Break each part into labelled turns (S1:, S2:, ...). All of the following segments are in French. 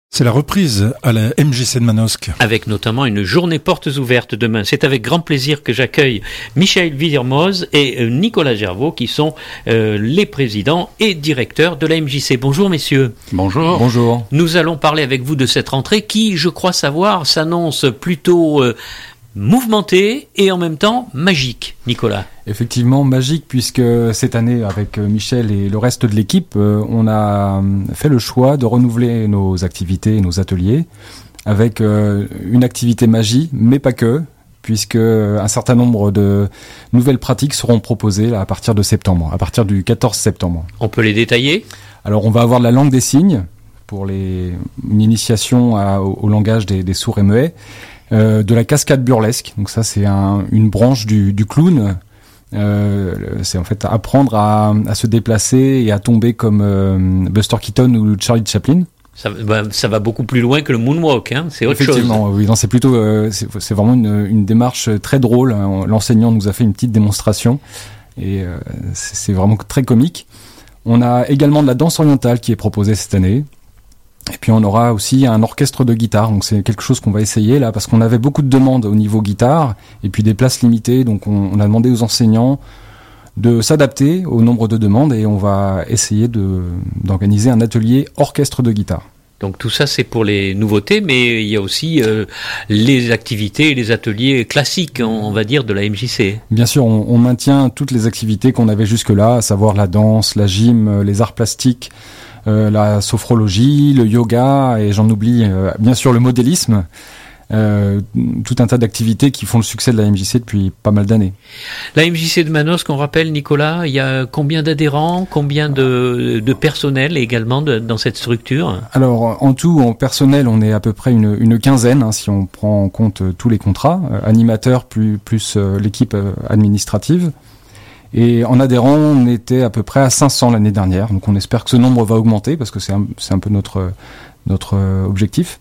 S1: C'est la reprise à la MJC de Manosque.
S2: Avec notamment une journée portes ouvertes demain. C'est avec grand plaisir que j'accueille Michel Villermoz et Nicolas Gervaux qui sont les présidents et directeurs de la MJC. Bonjour messieurs.
S3: Bonjour.
S4: Bonjour.
S2: Nous allons parler avec vous de cette rentrée qui, je crois savoir, s'annonce plutôt mouvementée et en même temps magique. Nicolas.
S4: Effectivement magique, puisque cette année avec Michel et le reste de l'équipe, on a fait le choix de renouveler nos activités et nos ateliers avec une activité magie, mais pas que, puisque un certain nombre de nouvelles pratiques seront proposées là, à partir de septembre, à partir du 14 septembre.
S2: On peut les détailler ?
S4: Alors on va avoir de la langue des signes pour une initiation au langage des sourds et muets. De la cascade burlesque, donc ça c'est une branche du clown. C'est en fait apprendre à se déplacer et à tomber comme Buster Keaton ou Charlie Chaplin.
S2: Ça va beaucoup plus loin que le moonwalk, hein, c'est autre chose.
S4: Effectivement, oui, non, c'est plutôt, c'est vraiment une démarche très drôle. L'enseignant nous a fait une petite démonstration et c'est vraiment très comique. On a également de la danse orientale qui est proposée cette année. Et puis on aura aussi un orchestre de guitare, donc c'est quelque chose qu'on va essayer là, parce qu'on avait beaucoup de demandes au niveau guitare, et puis des places limitées, donc on a demandé aux enseignants de s'adapter au nombre de demandes, et on va essayer d'organiser un atelier orchestre de guitare.
S2: Donc tout ça c'est pour les nouveautés, mais il y a aussi les activités et les ateliers classiques, on va dire, de la MJC.
S4: Bien sûr, on maintient toutes les activités qu'on avait jusque-là, à savoir la danse, la gym, les arts plastiques, la sophrologie, le yoga, et j'en oublie bien sûr le modélisme, tout un tas d'activités qui font le succès de la MJC depuis pas mal d'années.
S2: La MJC de Manosque, on rappelle Nicolas, il y a combien d'adhérents, combien de personnel également dans cette structure ?
S4: Alors en tout, en personnel, on est à peu près une quinzaine, hein, si on prend en compte tous les contrats, animateurs plus l'équipe administrative. Et en adhérents, on était à peu près à 500 l'année dernière. Donc on espère que ce nombre va augmenter parce que c'est un peu notre objectif.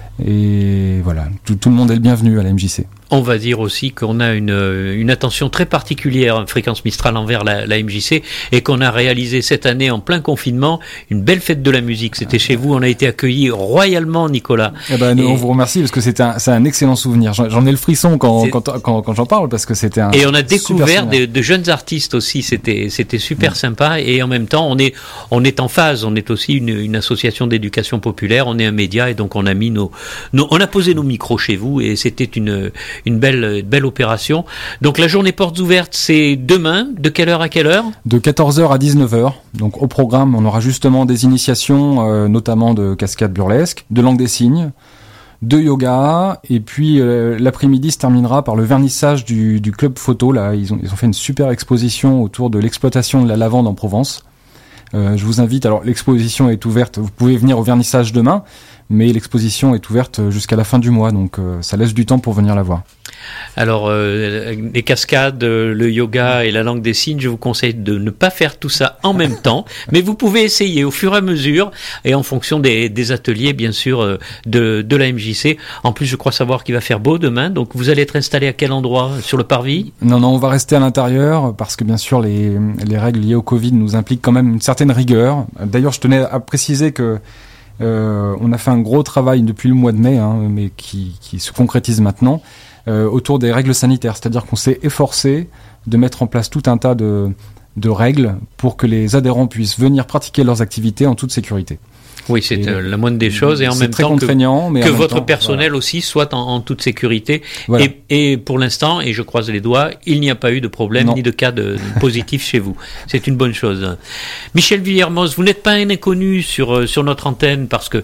S4: Et voilà, tout le monde est le bienvenu à la MJC.
S2: On va dire aussi qu'on a une attention très particulière à Fréquence Mistral envers la MJC et qu'on a réalisé cette année en plein confinement une belle fête de la musique. C'était chez vous, on a été accueillis royalement, Nicolas.
S4: On vous remercie parce que c'est un excellent souvenir. J'en ai le frisson quand j'en parle parce que c'était un.
S2: Et on a découvert de jeunes artistes aussi. C'était super sympa et en même temps on est en phase. On est aussi une association d'éducation populaire. On est un média et donc on a mis on a posé nos micros chez vous et c'était une belle opération. Donc la journée portes ouvertes, c'est demain, de quelle heure à quelle heure ?
S4: De 14h à 19h. Donc au programme, on aura justement des initiations, notamment de cascade burlesque, de langue des signes, de yoga, et puis l'après-midi se terminera par le vernissage du club photo. Là, ils ont fait une super exposition autour de l'exploitation de la lavande en Provence. Je vous invite, alors l'exposition est ouverte, vous pouvez venir au vernissage demain, mais l'exposition est ouverte jusqu'à la fin du mois, donc ça laisse du temps pour venir la voir.
S2: Alors, les cascades, le yoga et la langue des signes, je vous conseille de ne pas faire tout ça en même temps, mais vous pouvez essayer au fur et à mesure et en fonction des ateliers, bien sûr, de la MJC. En plus, je crois savoir qu'il va faire beau demain, donc vous allez être installé à quel endroit ? Sur le parvis ?
S4: Non, on va rester à l'intérieur parce que bien sûr, les règles liées au Covid nous impliquent quand même une certaine rigueur. D'ailleurs, je tenais à préciser que on a fait un gros travail depuis le mois de mai, hein, mais qui se concrétise maintenant, autour des règles sanitaires. C'est-à-dire qu'on s'est efforcé de mettre en place tout un tas de règles pour que les adhérents puissent venir pratiquer leurs activités en toute sécurité.
S2: Oui, c'est la moindre des choses et en même temps que votre personnel aussi soit en toute sécurité. Voilà. Et pour l'instant, et je croise les doigts, il n'y a pas eu de problème ni de cas de positif chez vous. C'est une bonne chose. Michel Villermoz, vous n'êtes pas un inconnu sur notre antenne parce que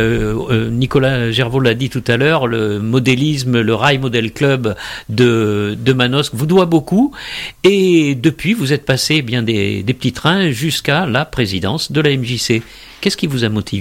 S2: Nicolas Gervaux l'a dit tout à l'heure, le modélisme, le Rail Model Club de Manosque vous doit beaucoup et depuis vous êtes passé bien des petits trains jusqu'à la présidence de la MJC. Qu'est-ce qui vous a motivé ?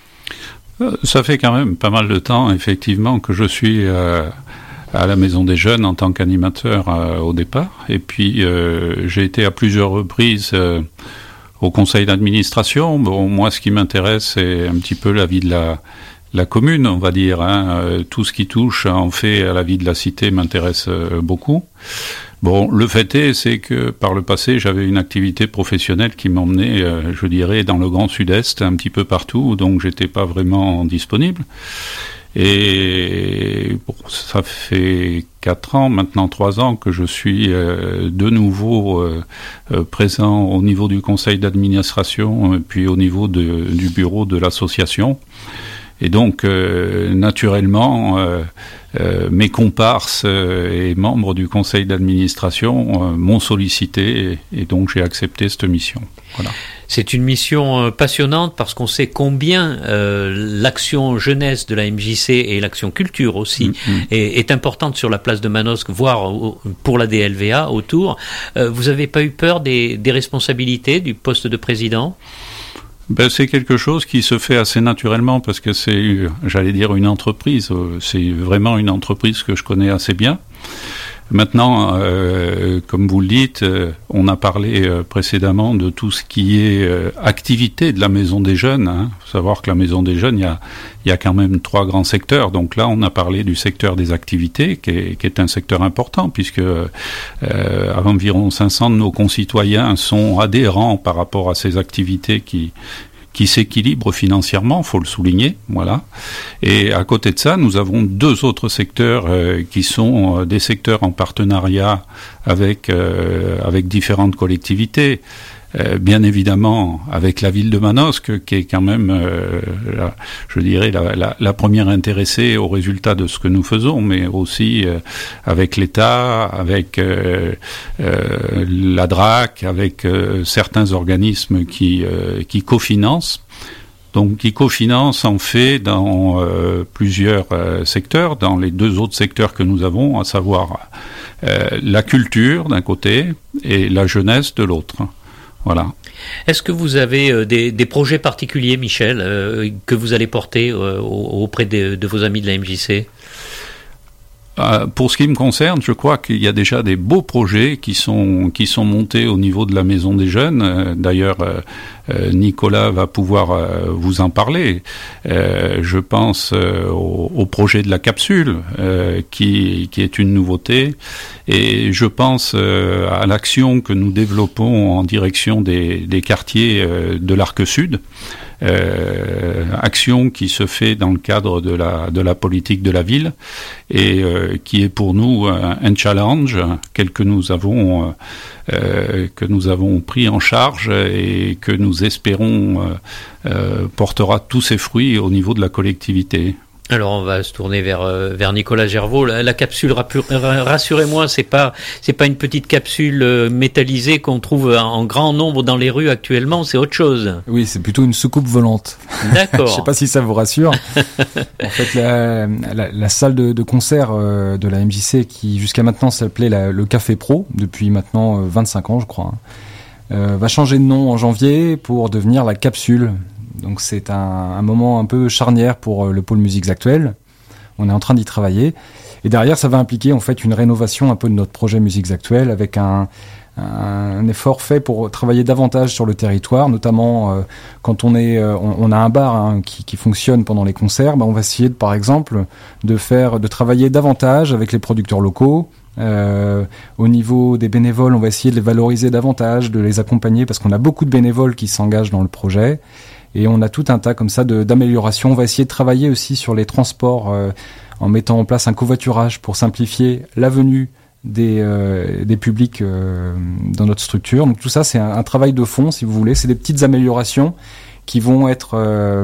S3: Ça fait quand même pas mal de temps, effectivement, que je suis à la Maison des Jeunes en tant qu'animateur au départ. Et puis, j'ai été à plusieurs reprises au conseil d'administration. Bon, moi, ce qui m'intéresse, c'est un petit peu la vie de la commune, on va dire. Tout ce qui touche en fait à la vie de la cité m'intéresse beaucoup. Bon, le fait c'est que par le passé, j'avais une activité professionnelle qui m'emmenait, je dirais, dans le Grand Sud-Est, un petit peu partout, donc j'étais pas vraiment disponible. Et bon, ça fait 4 ans, maintenant 3 ans, que je suis de nouveau présent au niveau du conseil d'administration, puis au niveau du bureau de l'association. Et donc, naturellement, mes comparses et membres du conseil d'administration m'ont sollicité et donc j'ai accepté cette mission. Voilà.
S2: C'est une mission passionnante parce qu'on sait combien l'action jeunesse de la MJC et l'action culture aussi est importante sur la place de Manosque, voire pour la DLVA autour. Vous n'avez pas eu peur des responsabilités du poste de président ?
S3: C'est quelque chose qui se fait assez naturellement parce que c'est, j'allais dire, une entreprise. C'est vraiment une entreprise que je connais assez bien. Maintenant, comme vous le dites, on a parlé précédemment de tout ce qui est activité de la Maison des Jeunes. Faut savoir que la Maison des Jeunes, il y a quand même 3 grands secteurs. Donc là, on a parlé du secteur des activités, qui est un secteur important, puisque environ 500 de nos concitoyens sont adhérents par rapport à ces activités qui s'équilibrent financièrement, faut le souligner, voilà. Et à côté de ça, nous avons 2 autres secteurs qui sont des secteurs en partenariat avec différentes collectivités. Bien évidemment avec la ville de Manosque, qui est quand même, je dirais, la première intéressée au résultat de ce que nous faisons, mais aussi avec l'État, avec la DRAC, avec certains organismes qui cofinancent. Donc, qui cofinancent en fait dans plusieurs secteurs, dans les 2 autres secteurs que nous avons, à savoir la culture d'un côté et la jeunesse de l'autre. Voilà.
S2: Est-ce que vous avez des projets particuliers, Michel, que vous allez porter auprès de vos amis de la MJC ?
S3: Pour ce qui me concerne, je crois qu'il y a déjà des beaux projets qui sont montés au niveau de la Maison des Jeunes. D'ailleurs, Nicolas va pouvoir vous en parler. Je pense au projet de la capsule, qui est une nouveauté. Et je pense à l'action que nous développons en direction des quartiers de l'Arc Sud. Action qui se fait dans le cadre de la politique de la ville et qui est pour nous un challenge que nous avons pris en charge et que nous espérons portera tous ses fruits au niveau de la collectivité.
S2: Alors on va se tourner vers Nicolas Gervaux. La capsule, rassurez-moi, c'est pas une petite capsule métallisée qu'on trouve en grand nombre dans les rues actuellement, c'est autre chose.
S4: Oui, c'est plutôt une soucoupe volante.
S2: D'accord.
S4: Je sais pas si ça vous rassure. En fait, la salle de concert de la MJC, qui jusqu'à maintenant s'appelait le Café Pro, depuis maintenant 25 ans je crois, va changer de nom en janvier pour devenir la capsule. Donc c'est un moment un peu charnière pour le pôle musiques actuelles. On est en train d'y travailler. Et derrière, ça va impliquer en fait une rénovation un peu de notre projet musiques actuelles avec un effort fait pour travailler davantage sur le territoire, notamment quand on a un bar qui fonctionne pendant les concerts, on va essayer par exemple de travailler davantage avec les producteurs locaux. Au niveau des bénévoles, on va essayer de les valoriser davantage, de les accompagner parce qu'on a beaucoup de bénévoles qui s'engagent dans le projet. Et on a tout un tas comme ça d'améliorations. On va essayer de travailler aussi sur les transports en mettant en place un covoiturage pour simplifier la venue des publics dans notre structure. Donc tout ça, c'est un travail de fond, si vous voulez. C'est des petites améliorations qui vont être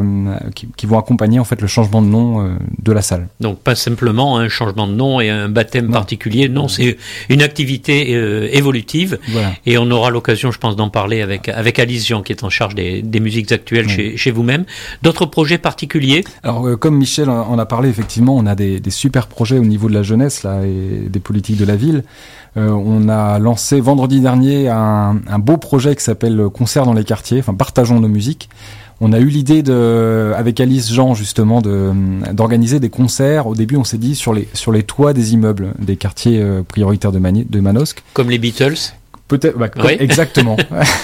S4: qui vont accompagner en fait le changement de nom de la salle.
S2: Donc pas simplement un changement de nom et un baptême particulier, non, c'est une activité évolutive. Voilà. Et on aura l'occasion, je pense, d'en parler avec Alice Jean, qui est en charge des musiques actuelles chez vous-même. D'autres projets particuliers ? Alors
S4: comme Michel en a parlé, effectivement, on a des super projets au niveau de la jeunesse là et des politiques de la ville. On a lancé vendredi dernier un beau projet qui s'appelle Concert dans les quartiers, enfin Partageons nos musiques. On a eu l'idée avec Alice Jean justement d'organiser des concerts. Au début, on s'est dit sur les toits des immeubles des quartiers prioritaires de Manosque.
S2: Comme les Beatles.
S4: Peut-être, exactement.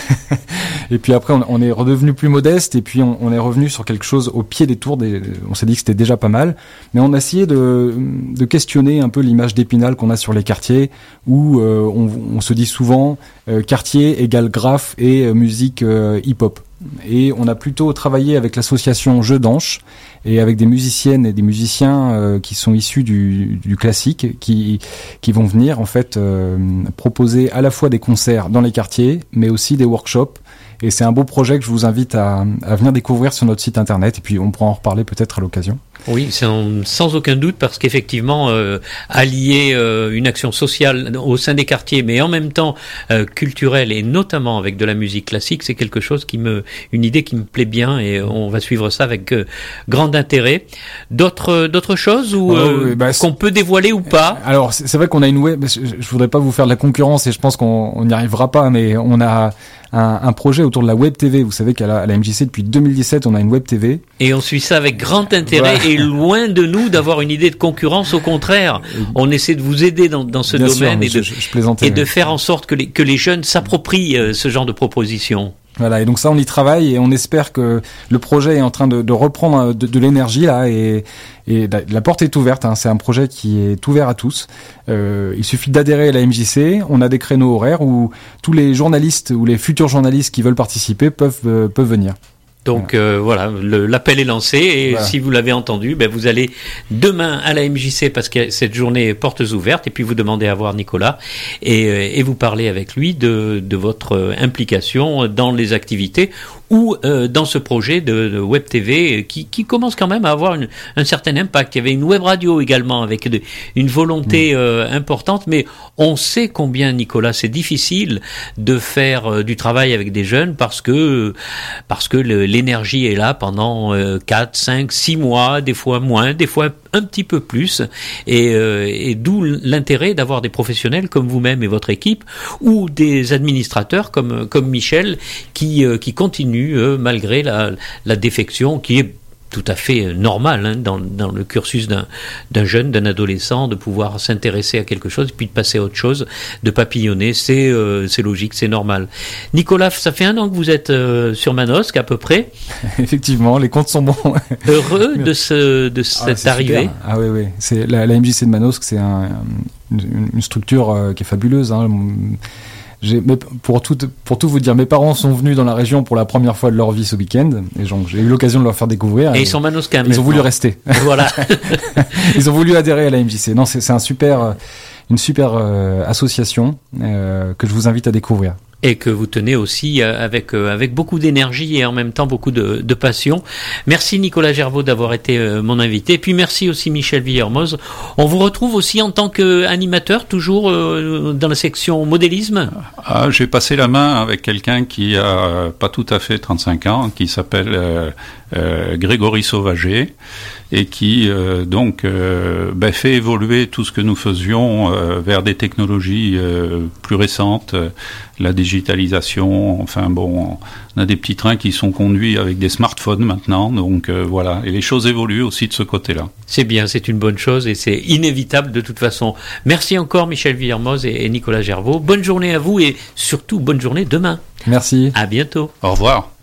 S4: Et puis après, on est redevenu plus modeste, et puis on est revenu sur quelque chose au pied des tours. On s'est dit que c'était déjà pas mal, mais on a essayé de questionner un peu l'image d'Épinal qu'on a sur les quartiers, où on se dit souvent quartier égale graphe et musique hip-hop. Et on a plutôt travaillé avec l'association Jeux d'Anche et avec des musiciennes et des musiciens qui sont issus du classique, qui vont venir en fait proposer à la fois des concerts dans les quartiers, mais aussi des workshops. Et c'est un beau projet que je vous invite à venir découvrir sur notre site internet, et puis on pourra en reparler peut-être à l'occasion.
S2: Oui, sans aucun doute, parce qu'effectivement, allier une action sociale au sein des quartiers, mais en même temps culturelle, et notamment avec de la musique classique, c'est quelque chose une idée qui me plaît bien, et on va suivre ça avec grand intérêt. D'autres choses qu'on peut dévoiler ou pas?
S4: Alors, c'est vrai qu'on a une web. Je voudrais pas vous faire de la concurrence, et je pense qu'on n'y arrivera pas, mais on a un projet autour de la web TV. Vous savez qu'à la MJC, depuis 2017, on a une web TV.
S2: Et on suit ça avec grand intérêt, et loin de nous d'avoir une idée de concurrence. Au contraire, on essaie de vous aider dans ce domaine, et de faire en sorte que les jeunes s'approprient ce genre de propositions.
S4: Voilà, et donc ça, on y travaille, et on espère que le projet est en train de reprendre de l'énergie là, et la porte est ouverte. C'est un projet qui est ouvert à tous. Il suffit d'adhérer à la MJC. On a des créneaux horaires où tous les journalistes ou les futurs journalistes qui veulent participer peuvent venir.
S2: Donc voilà, l'appel est lancé, et si vous l'avez entendu, vous allez demain à la MJC, parce que cette journée est portes ouvertes, et puis vous demandez à voir Nicolas, et vous parlez avec lui de votre implication dans les activités ou dans ce projet de web TV qui commence quand même à avoir un certain impact. Il y avait une web radio également avec une volonté importante, mais on sait combien, Nicolas, c'est difficile de faire du travail avec des jeunes, parce que l'énergie est là pendant 4, 5, 6 mois, des fois moins, des fois un petit peu plus, et d'où l'intérêt d'avoir des professionnels comme vous-même et votre équipe, ou des administrateurs comme Michel qui continuent malgré la défection qui est tout à fait normal dans le cursus d'un jeune, d'un adolescent, de pouvoir s'intéresser à quelque chose, puis de passer à autre chose, de papillonner, c'est logique, c'est normal. Nicolas, ça fait 1 an que vous êtes sur Manosque à peu près.
S4: Effectivement, les comptes sont bons.
S2: Heureux de cette arrivée.
S4: Super. Ah oui, c'est la MJC de Manosque, c'est une structure qui est fabuleuse. Mais pour tout vous dire, mes parents sont venus dans la région pour la première fois de leur vie ce week-end, et donc j'ai eu l'occasion de leur faire découvrir.
S2: Et ils sont manosquins.
S4: Ils ont voulu rester.
S2: Voilà.
S4: Ils ont voulu adhérer à la MJC. Non, c'est une super association que je vous invite à découvrir.
S2: Et que vous tenez aussi avec beaucoup d'énergie et en même temps beaucoup de passion. Merci Nicolas Gervaux d'avoir été mon invité. Et puis merci aussi Michel Villermoz. On vous retrouve aussi en tant qu'animateur, toujours dans la section modélisme.
S3: J'ai passé la main avec quelqu'un qui a pas tout à fait 35 ans, qui s'appelle Grégory Sauvager, et qui fait évoluer tout ce que nous faisions vers des technologies plus récentes, la digitalisation, on a des petits trains qui sont conduits avec des smartphones maintenant, donc voilà, et les choses évoluent aussi de ce côté-là.
S2: C'est bien, c'est une bonne chose, et c'est inévitable de toute façon. Merci encore Michel Villermoz et Nicolas Gervaux. Bonne journée à vous, et surtout bonne journée demain.
S4: Merci.
S2: À bientôt.
S3: Au revoir.